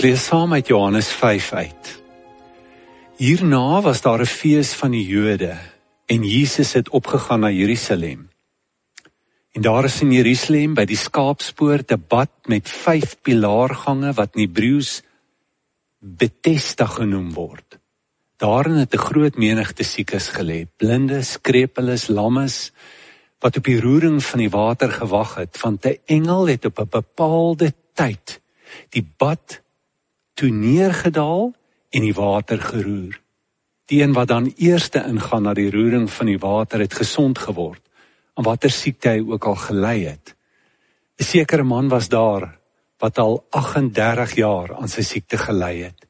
lees saam uit Johannes 5 uit. Hierna was daar 'n fees van die Jode en Jesus het opgegaan na Jerusalem. En daar is in Jerusalem by die Skaapspoort 'n bad met 5 pilaargange wat in Hebreëus Bethesda genoem word. Daarin het 'n groot menigte siekes gelê, blindes, krepeles, lammes, wat op die roering van die water gewag het, want 'n engel het op 'n bepaalde tyd die bad toe neergedaal en die water geroer. Die een wat dan eerste ingaan na die roering van die water het gesond geword, aan watter siekte hy ook al gelei het. 'n Sekere man was daar, wat al 38 jaar aan sy siekte gelei het.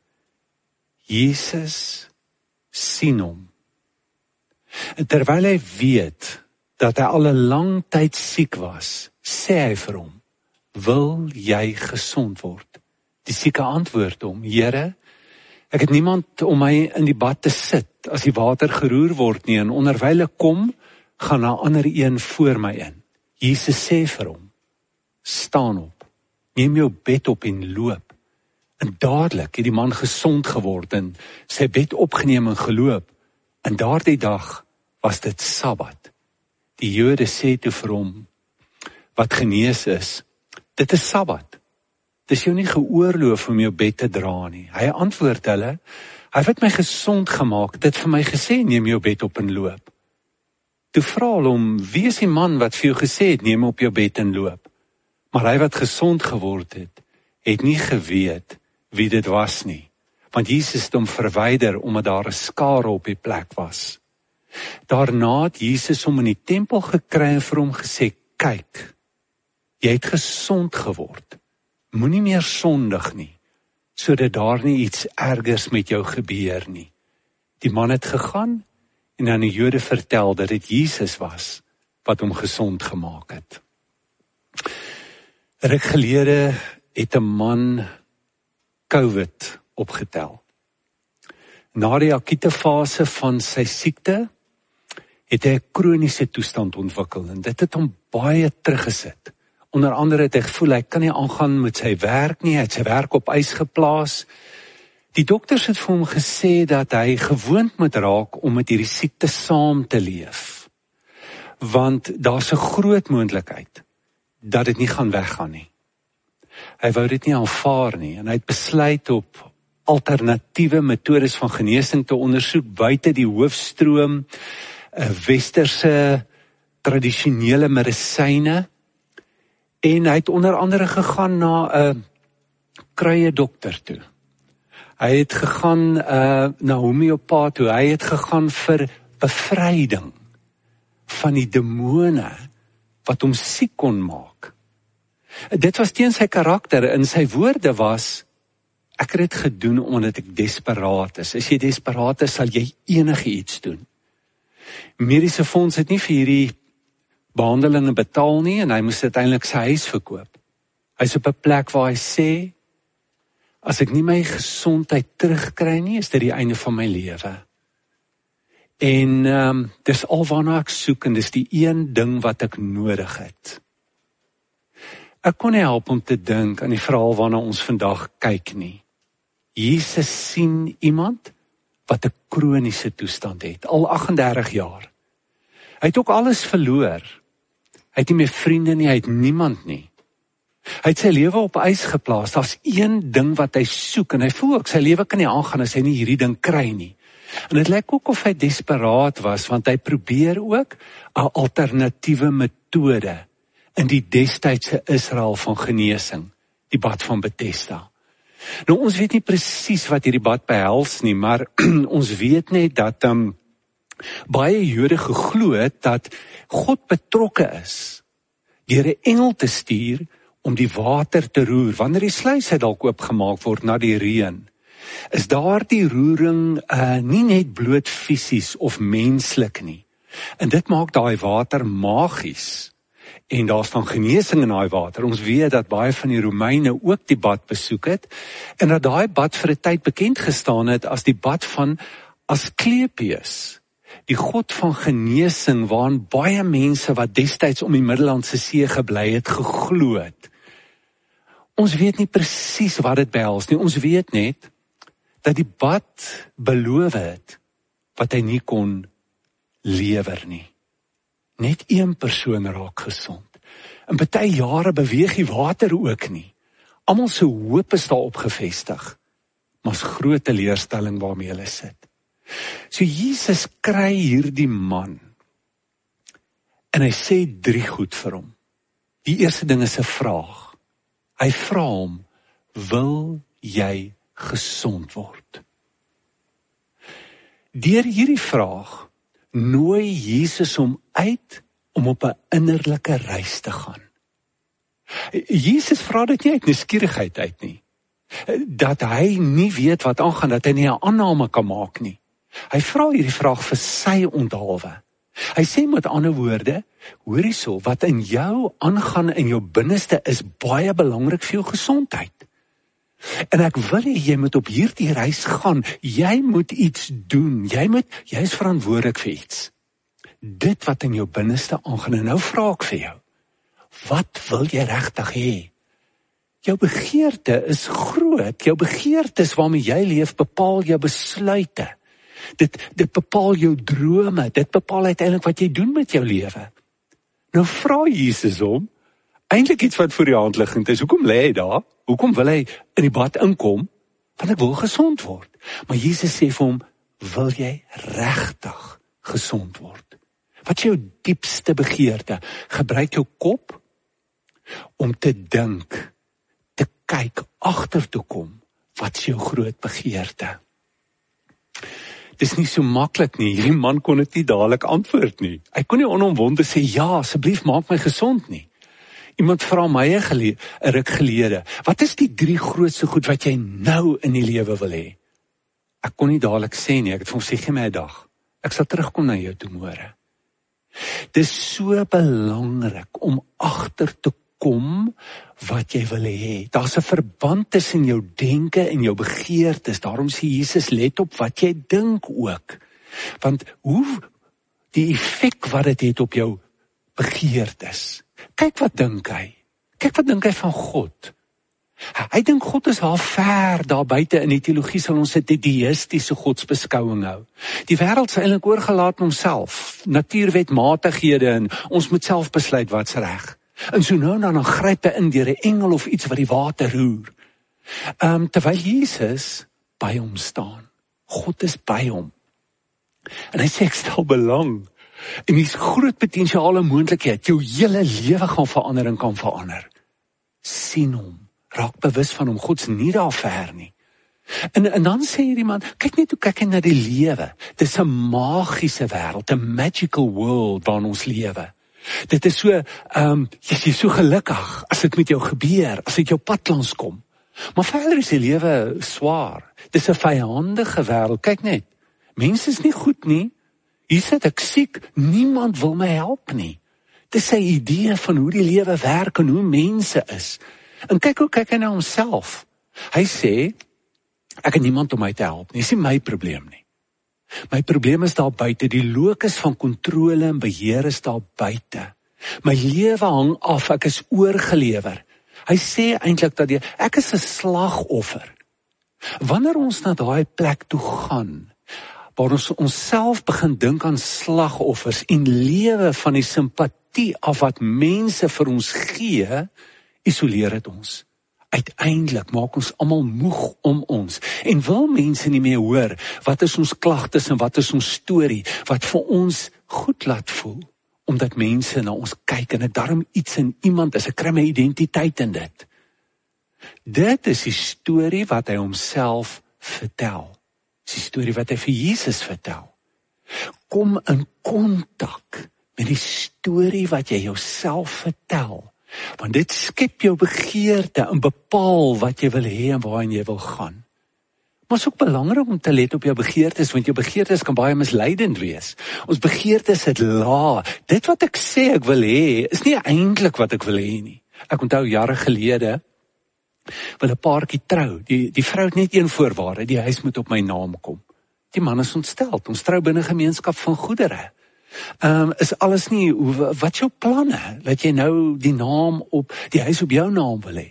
Jesus sien hom. En terwyl hy weet dat hy al 'n lang tyd siek was, sê hy vir hom, wil jy gesond word? Die sieke antwoord hom, Here, ek het niemand om my in die bad te sit, as die water geroer word nie, en onderwyl ek kom, gaan 'n ander een voor my in. Jesus sê vir hom, staan op, neem jou bed op en loop. En dadelik het die man gesond geword en sy bed opgeneem en geloop. En daardie dag was dit Sabbat. Die Jode sê toe vir hom, wat genees is, dit is Sabbat. Dit is jou nie geoorloof om jou bed te dra nie. Hy antwoord hulle, hy het my gesond gemaak, dit vir my gesê, neem jou bed op en loop. Toe vra hulle hom, wie is die man wat vir jou gesê het, neem op jou bed en loop? Maar hy wat gesond geword het nie geweet wie dit was nie. Want Jesus het hom verwyder, omdat daar 'n skare op die plek was. Daarna het Jesus hom in die tempel gekry en vir hom gesê, kyk, jy het gesond geword. Moenie meer sondig nie, sodat daar nie iets ergers met jou gebeur nie. Die man het gegaan en aan die Jode vertel dat dit Jesus was wat hom gesond gemaak het. 'n Ruk gelede het 'n man COVID opgetel. Na die akute fase van sy siekte het hy 'n kroniese toestand ontwikkel en dit het hom baie teruggesit. Onder andere het hy gevoel hy kan nie aangaan met sy werk nie, hy het sy werk op ys geplaas. Die dokters het vir hom gesê dat hy gewoond moet raak om met hierdie siekte saam te leef. Want daar's 'n groot moontlikheid dat dit nie gaan weggaan nie. Hy wou dit nie aanvaar nie en hy het besluit op alternatiewe metodes van genesing te ondersoek buite die hoofstroom, westerse tradisionele medisyne. En hy het onder andere gegaan na 'n kruie dokter toe. Hy het gegaan na homeopaat toe. Hy het gegaan vir bevryding van die demone wat hom siek kon maak. Dit was teen sy karakter en sy woorde was, ek het dit gedoen omdat ek desperaat is. As jy desperaat is, sal jy enige iets doen. Mediese fonds het nie vir hierdie behandelinge betaal nie en hy moes uiteindelik sy huis verkoop. Hy is op 'n plek waar hy sê, as ek nie my gesondheid terugkry nie, is dit die einde van my lewe. En dis al waarna ek soek en dis die een ding wat ek nodig het. Ek kon nie help om te dink aan die verhaal waarna ons vandag kyk nie. Jesus sien iemand wat 'n kroniese toestand het, al 38 jaar. Hy het ook alles verloor. Hy het nie meer vriende nie, hy het niemand nie. Hy het sy lewe op ys geplaas. Daar's een ding wat hy soek en hy voel ook sy lewe kan nie aangaan as hy nie hierdie ding kry nie. En dit lyk ook of hy desperaat was, want hy probeer ook 'n alternatiewe metode in die destydse Israel van genesing, die bad van Bethesda. Nou ons weet nie presies wat hierdie bad behels nie, maar ons weet net dat baie Jode geglo het dat God betrokke is deur 'n engel te stuur om die water te roer. Wanneer die sluise dalk oopgemaak word na die reën, is daardie roering nie net bloot fisies of menslik nie. En dit maak daai water magies. En daar's dan genesing in daai water. Ons weet dat baie van die Romeine ook die bad besoek het en dat daai bad vir 'n tyd bekend gestaan het as die bad van Asklepios, die god van genesing waaraan baie mense wat destyds om die Middellandse See gebly het geglo het. Ons weet nie presies wat dit behels nie. Ons weet net dat die bad beloof het wat hy nie kon lewer nie. Net een persoon raak gesond. In party jare beweeg die water ook nie. Almal se hoop is daarop gevestig. Maar is groot teleurstelling waarmee hulle sit. So Jesus kry hierdie man. En hy sê 3 goed vir hom. Die eerste ding is 'n vraag. Hy vra hom, wil jy gesond word? Deur hierdie vraag nooi Jesus hom uit om op 'n innerlike reis te gaan. Jesus vra dit nie uit nuuskierigheid uit nie. Dat hy nie weet wat aangaan, dat hy nie 'n aanname kan maak nie. Hy vra hierdie vraag vir sy onthaalwe. Hy sê met ander woorde, hoor hierso, wat in jou aangaan in jou binneste is baie belangrik vir jou gesondheid. En ek wil hê jy moet op hierdie reis gaan. Jy moet iets doen. Jy is verantwoordelik vir iets. Dit wat in jou binneste aangaan. En nou vra ek vir jou, wat wil jy regtig hê? Jou begeerte is groot. Jou begeertes waarmee jy leef bepaal jou besluite. Dit bepaal jou drome. Dit bepaal uiteindelik wat jy doen met jou lewe. Nou vra Jesus hom, eintlik iets wat voor die hand liggend is. Hoekom lê hy daar? Hoekom wil hy in die bad inkom? Want ek wil gesond word. Maar Jesus sê vir hom, wil jy regtig gesond word? Wat is jou diepste begeerte? Gebruik jou kop om te dink, te kyk, agter te kom. Wat is jou groot begeerte? Dis nie so maklik nie. Hierdie man kon dit nie dadelik antwoord nie. Hy kon nie onomwonde sê, ja, asseblief maak my gesond nie. Iemand vra my 'n ruk gelede, wat is die 3 grootste goed wat jy nou in die lewe wil hê? Ek kon nie dadelik sê nie, ek het vir hom sê, gee my 'n dag. Ek sal terugkom na jou toe môre. Dis so belangrik om agter te kom wat jy wil hê. Daar's 'n verband tussen jou denke en jou begeertes. Daarom sê Jesus, let op wat jy dink ook. Want hoe die effek wat dit het op jou begeertes. Kyk wat dink hy. Kyk wat dink hy van God. Hy dink God is al ver daar buite. In die teologie sal ons dit deistiese godsbeskouing hou. Die wêreld is eintlik oorgelaat aan homself. Natuurwetmatighede en ons moet self besluit wat's reg. En so nou dan gryp hy in deur 'n engel of iets wat die water roer. Terwyl Jesus by hom staan. God is by hom. En hy sê ek stel belang. En dis groot potensiale moontlikheid. Jou hele lewe gaan verander en kan verander. Sien hom. Raak bewus van hom. God's nie daar ver nie. En dan sê hierdie man, kyk net hoe kyk hy na die lewe. Dis 'n magiese wêreld, 'n magical world waarin ons lewe. Dit is so, jy is so gelukkig as dit met jou gebeur, as dit jou pad langs kom. Maar verder is die lewe swaar. Dis 'n vyandige wêreld. Kyk net. Mense is nie goed nie. Hier sit ek siek, niemand wil my help nie. Dis sy idee van hoe die lewe werk en hoe mense is. En kyk hoe kyk hy na homself. Hy sê, ek het niemand om my te help nie. Dis nie my probleem nie. My probleem is daar buite, die locus van kontrole en beheer is daar buite. My lewe hang af, ek is oorgelewer. Hy sê eintlik dat ek is 'n slagoffer. Wanneer ons na daai plek toe gaan, waar ons onsself begin dink aan slagoffers en lewe van die simpatie af wat mense vir ons gee, isoleer dit ons. Uiteindelik maak ons almal moeg om ons en wil mense nie meer hoor wat is ons klagtes en wat is ons storie wat vir ons goed laat voel omdat mense na ons kyk en 'n darm iets in iemand is, ek kry my identiteit in dit. Dit is die storie wat hy homself vertel. Dis die storie wat hy vir Jesus vertel. Kom in kontak met die storie wat jy jouself vertel. Want dit skep jou begeerte en bepaal wat jy wil hê en waarheen jy wil gaan. Maar is ook belangrik om te let op jou begeertes, want jou begeertes kan baie misleidend wees. Ons begeertes het dit wat ek sê ek wil hê, is nie eintlik wat ek wil hê nie. Ek onthou jare gelede, wil 'n paartjie trou. Die vrou het net een voorwaarde, die huis moet op my naam kom. Die man is ontstel, ons trou binne gemeenskap van goedere. Is alles nie, wat is jou planne? Dat jy nou die naam op, die huis op jou naam wil hê?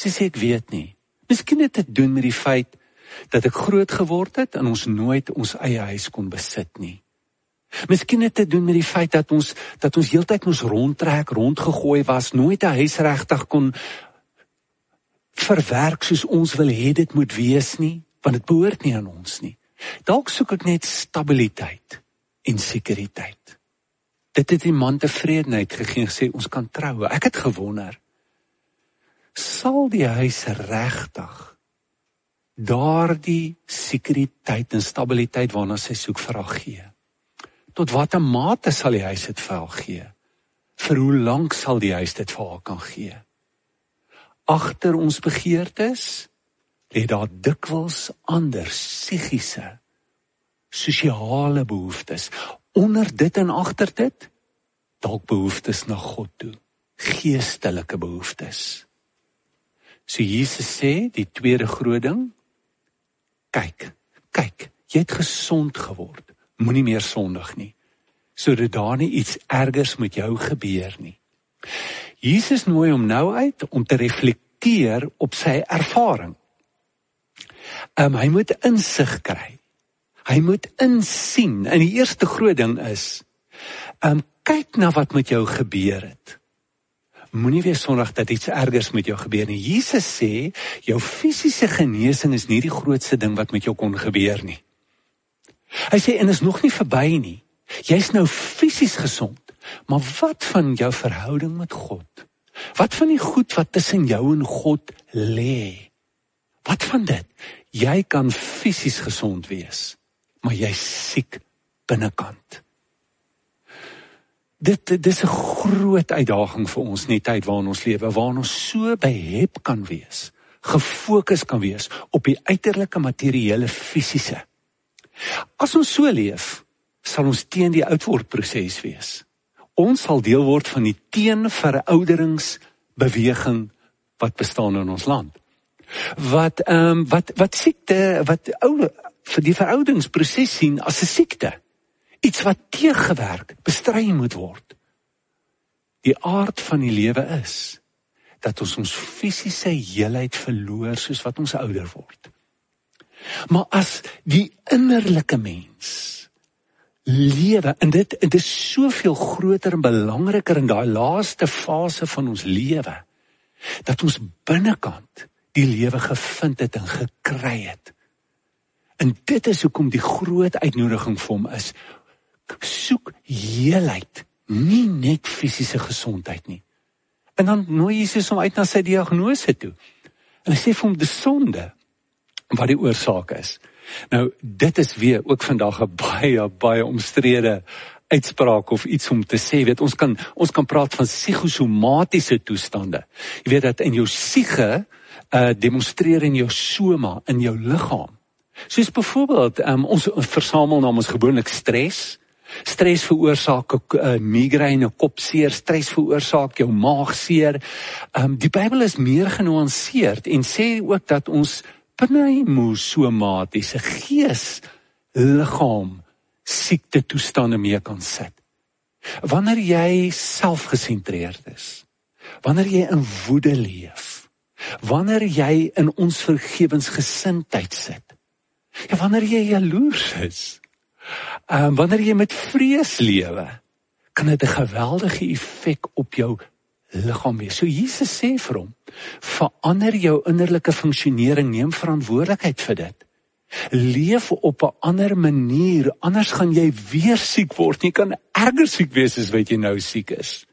Sy sê, ek weet nie. Miskien het dit te doen met die feit dat ek groot geword het en ons nooit ons eie huis kon besit nie. Miskien het dit te doen met die feit dat ons heeltyd moes rondtrek, rondgegooi was, nooit 'n huis regtig kon verwerk soos ons wil hê dit moet wees nie, want dit behoort nie aan ons nie. Dalk soek ek net stabiliteit en sekuriteit. Dit het die man tevredenheid gegee en gesê, ons kan trou. Ek het gewonder, sal die huis regtig daardie sekuriteit en stabiliteit waarna sy soek vir haar gee? Tot watter mate sal die huis dit vir haar gee? Vir hoe lank sal die huis dit vir haar kan gee? Agter ons begeertes lê daar dikwels ander psigiese, sosiale behoeftes. Onder dit en agter dit, dalk behoeftes na God toe, geestelike behoeftes. So Jesus sê, die tweede groot ding, kyk, jy het gesond geword, moenie meer sondig nie, sodat daar nie iets ergers met jou gebeur nie. Jesus nooi hom nou uit om te reflekteer op sy ervaring. Hy moet insig kry. Hy moet insien. En die eerste groot ding is, kyk na wat met jou gebeur het. Moenie weer sondig dat iets ergers met jou gebeur nie. Jesus sê, jou fisiese genesing is nie die grootste ding wat met jou kon gebeur nie. Hy sê, en is nog nie verby nie. Jy's nou fisies gesond, maar wat van jou verhouding met God? Wat van die goed wat tussen jou en God lê? Wat van dit? Jy kan fisies gesond wees, maar jy's siek binnekant. Dit is 'n groot uitdaging vir ons in die tyd waarin ons lewe, waarin ons so behep kan wees, gefokus kan wees op die uiterlike materiële fisiese. As ons so leef, sal ons teen die oudwordproses wees. Ons sal deel word van die teenverouderingsbeweging wat bestaan in ons land. Wat siekte, wat vir die verouderingsproses sien as 'n siekte. Iets wat teëgewerk, bestry moet word. Die aard van die lewe is dat ons fisiese heelheid verloor soos wat ons ouder word. Maar as die innerlike mens lewe, en dit is soveel groter en belangriker in daai laaste fase van ons lewe, dat ons binnekant die lewe gevind het en gekry het. En dit is hoekom die groot uitnodiging vir hom is, soek heelheid, nie net fisiese gesondheid nie. En dan nooi Jesus hom uit na sy diagnose toe. En hy sê vir hom, dis sonde, wat die oorsaak is. Nou, dit is weer ook vandag 'n baie omstrede uitspraak of iets om te sê. Weet, ons kan praat van psigosomatiese toestande. Jy weet dat in jou siege demonstreer in jou soma, in jou liggaam. Soos byvoorbeeld, ons versamel namens gewoonlik stres. Stres veroorsaak migraine, kopseer, stres veroorsaak jou maagseer. Die Bybel is meer genuanceerd en sê ook dat ons pneumosomatiese gees, liggaam, siekte toestande mee kan sit. Wanneer jy selfgesentreerd is, wanneer jy in woede leef, wanneer jy in onvergewensgesindheid sit, ja, wanneer jy jaloers is, wanneer jy met vrees lewe, kan dit 'n geweldige effek op jou liggaam wees. So Jesus sê vir hom, verander jou innerlike funksionering, neem verantwoordelikheid vir dit. Leef op 'n ander manier, anders gaan jy weer siek word. Jy kan erger siek wees as wat jy nou siek is.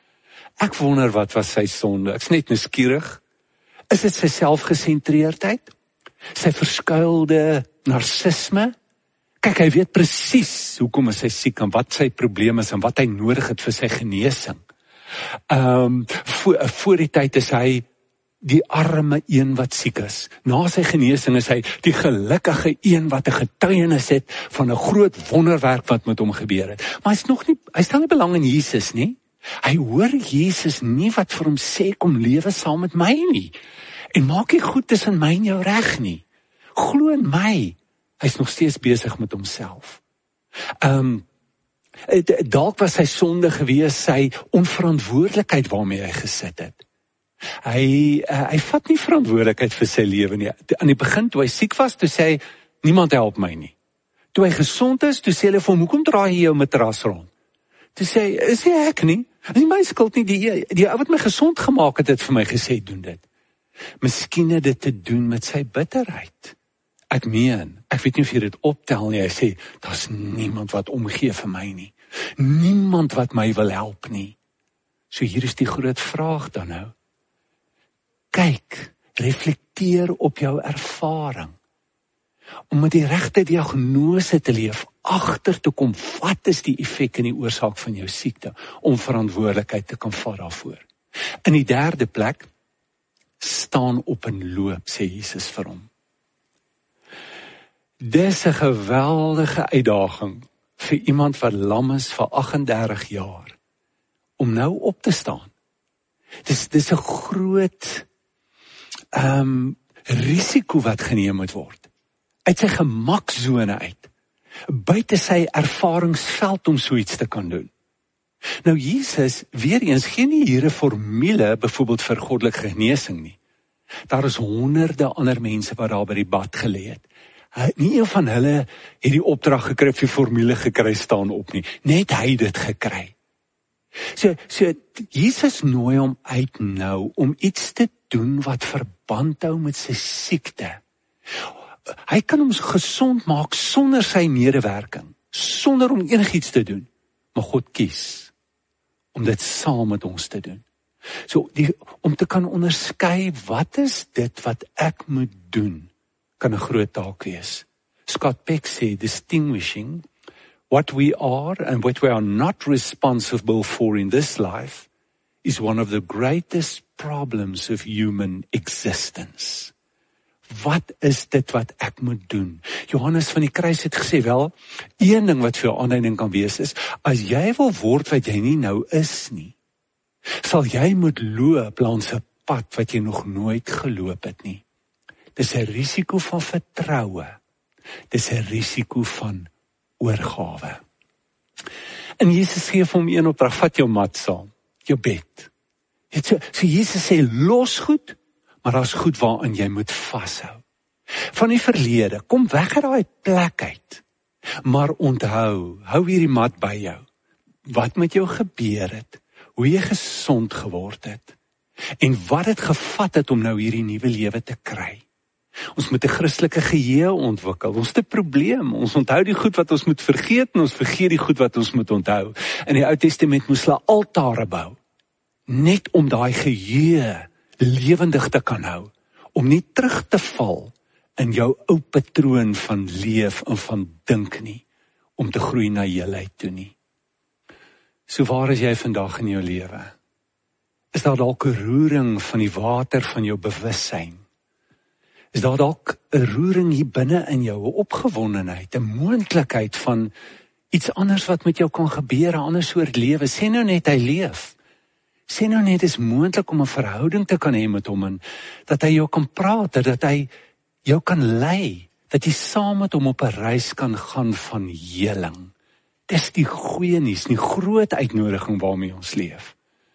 Ek wonder wat was sy sonde. Ek's net nuuskierig. Is dit sy selfgesentreerdheid? Sy verskuilde narcisme? Kyk, hy weet presies hoekom is hy siek en wat sy probleem is en wat hy nodig het vir sy genesing. Voor die tyd is hy die arme een wat siek is. Na sy genesing is hy die gelukkige een wat 'n getuienis het van 'n groot wonderwerk wat met hom gebeur het. Maar hy stel nie belang in Jesus nie. Hy hoor Jesus nie wat vir hom sê, kom lewe saam met my nie. En maak nie goed tussen my en jou reg nie. Glo in my. Hy's nog steeds besig met homself. Dalk was sy sonde gewees, sy onverantwoordelikheid waarmee hy gesit het. Hy vat nie verantwoordelikheid vir sy lewe nie. Aan die begin, toe hy siek was, toe sê hy, niemand help my nie. Toe hy gesond is, toe sê hulle vir hom, hoekom draai jy jou matras rond? Toe sê hy, is nie ek nie, is nie my skuld nie, die ou wat my gesond gemaak het vir my gesê, doen dit. Miskien het dit te doen met sy bitterheid. Ek weet nie of jy dit optel nie, hy sê, daar's niemand wat omgee vir my nie. Niemand wat my wil help nie. So hier is die groot vraag dan nou. Kyk, reflekteer op jou ervaring. Om met die regte diagnose te leef, agter te kom, wat is die effek en die oorsaak van jou siekte, om verantwoordelikheid te kan vat daarvoor. In die derde plek, staan op en loop, sê Jesus vir hom. Dis 'n geweldige uitdaging vir iemand wat lam is vir 38 jaar, om nou op te staan. Dis 'n groot risiko wat geneem moet word. Uit sy gemaksone uit. Buite sy ervaringsveld om so iets te kan doen. Nou Jesus, weer eens, gee nie hier 'n formule, byvoorbeeld vir goddelike genesing nie. Daar is honderde ander mense wat daar by die bad gelê het. Nie een van hulle het die opdrag gekry of die formule gekry staan op nie. Net hy het dit gekry. So Jesus nooi hom uit nou om iets te doen wat verband hou met sy siekte. Hy kan ons gesond maak sonder sy medewerking, sonder om enigiets te doen. Maar God kies om dit saam met ons te doen. So om te kan onderskei wat is dit wat ek moet doen, kan 'n groot taak wees. Scott Peck sê, distinguishing what we are and what we are not responsible for in this life is one of the greatest problems of human existence. Wat is dit wat ek moet doen? Johannes van die Kruis het gesê, wel, een ding wat vir jou aanleiding kan wees is, as jy wil word wat jy nie nou is nie, sal jy moet loop langs 'n pad wat jy nog nooit geloop het nie. Dis 'n risiko van vertroue. Dis 'n risiko van oorgawe. En Jesus sê vir hom een opdrag, vat jou mat saam, jou bed. So Jesus sê, los goed, maar daar's goed waaraan jy moet vashou. Van die verlede, kom weg uit daai plek uit. Maar onthou, hou hierdie mat by jou. Wat met jou gebeur het, hoe jy gesond geword het, en wat het gevat het om nou hierdie nuwe lewe te kry. Ons moet 'n Christelike geheue ontwikkel. Ons het 'n probleem. Ons onthou die goed wat ons moet vergeet en ons vergeet die goed wat ons moet onthou. In die Ou Testament moes hulle altare bou, net om daai geheue lewendig te kan hou, om nie terug te val in jou ou patroon van leef en van dink nie, om te groei na heelheid toe nie. So waar is jy vandag in jou lewe? Is daar dalk 'n roering van die water van jou bewussyn? Is daar dalk 'n roering hier binne in jou, 'n opgewondenheid, 'n moontlikheid van iets anders wat met jou kan gebeur, 'n ander soort lewe? Sê nou net hy leef. Sê nou net is moontlik om 'n verhouding te kan hê met hom en dat hy jou kan praat, dat hy jou kan lei, dat jy saam met hom op 'n reis kan gaan van heling. Dis die goeie nuus, die groot uitnodiging waarmee ons leef.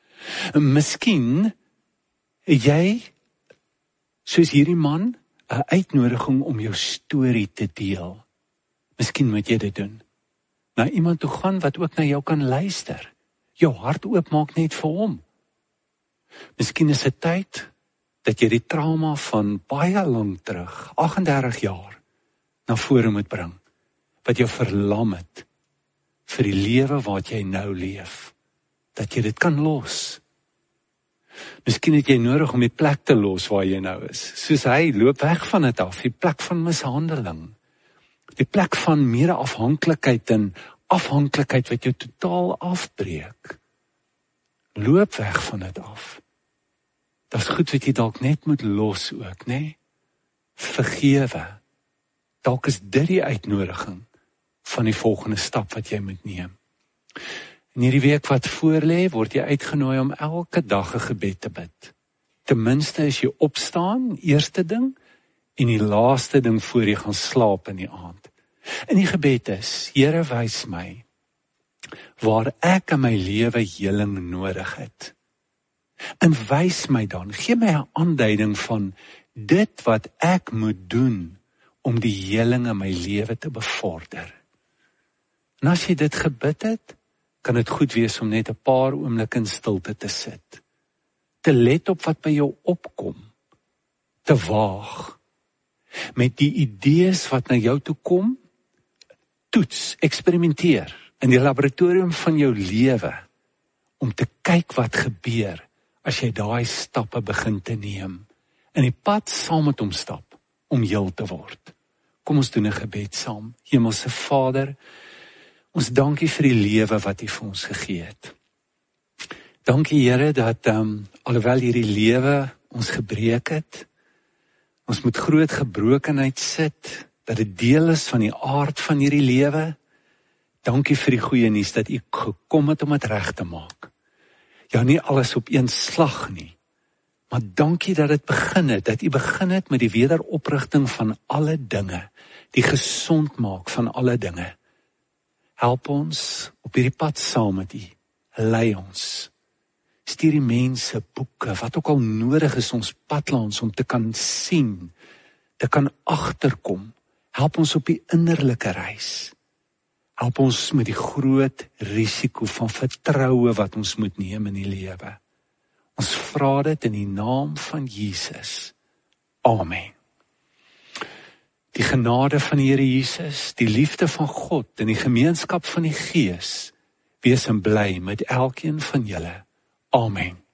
Miskien het jy, soos hierdie man, 'n uitnodiging om jou storie te deel. Miskien moet jy dit doen. Na iemand toe gaan wat ook na jou kan luister. Jou hart oopmaak net vir hom. Miskien is dit tyd dat jy die trauma van baie lank terug, 38 jaar, na vore moet bring, wat jou verlam het vir die lewe wat jy nou leef, dat jy dit kan los. Miskien het jy nodig om die plek te los waar jy nou is. Soos hy, loop weg van dit af, die plek van mishandeling, die plek van meer afhanklikheid en afhanklikheid wat jou totaal afbreek. Loop weg van dit af. Dat is goed wat jy dalk net moet los ook, nê? Vergewe. Dalk is dit die uitnodiging van die volgende stap wat jy moet neem. In hierdie week wat voorlê, word jy uitgenooi om elke dag 'n gebed te bid. Ten minste as jy opstaan, eerste ding, en die laaste ding voor jy gaan slaap in die aand. En die gebed is, Here, wys my waar ek in my lewe heling nodig het. En wys my dan, gee my 'n aanduiding van dit wat ek moet doen om die heling in my lewe te bevorder. En as jy dit gebid het, kan dit goed wees om net 'n paar oomblikke in stilte te sit. Te let op wat by jou opkom. Te waag. Met die idees wat na jou toe kom, toets, eksperimenteer in die laboratorium van jou lewe om te kyk wat gebeur as jy daai stappe begin te neem en die pad saam met hom stap om heel te word. Kom ons doen 'n gebed saam. Hemelse Vader, ons dankie vir die lewe wat U vir ons gegee het. Dankie Here dat alhoewel hierdie lewe ons gebreek het, ons met groot gebrokenheid sit, dat dit deel is van die aard van hierdie lewe. Dankie vir die goeie nuus dat U gekom het om dit reg te maak. Ja, nie alles op een slag nie, maar dankie dat dit begin het, dat U begin het met die wederoprigting van alle dinge, die gesond maak van alle dinge. Help ons op hierdie pad saam met U, lei ons. Stuur die mense, boeke, wat ook al nodig is ons padlands om te kan sien, te kan agterkom. Help ons op die innerlike reis. Help ons met die groot risiko van vertroue wat ons moet neem in die lewe. Ons vra dit in die naam van Jesus. Amen. Die genade van die Here Jesus, die liefde van God en die gemeenskap van die Gees, wees en bly met elkeen van julle. Amen.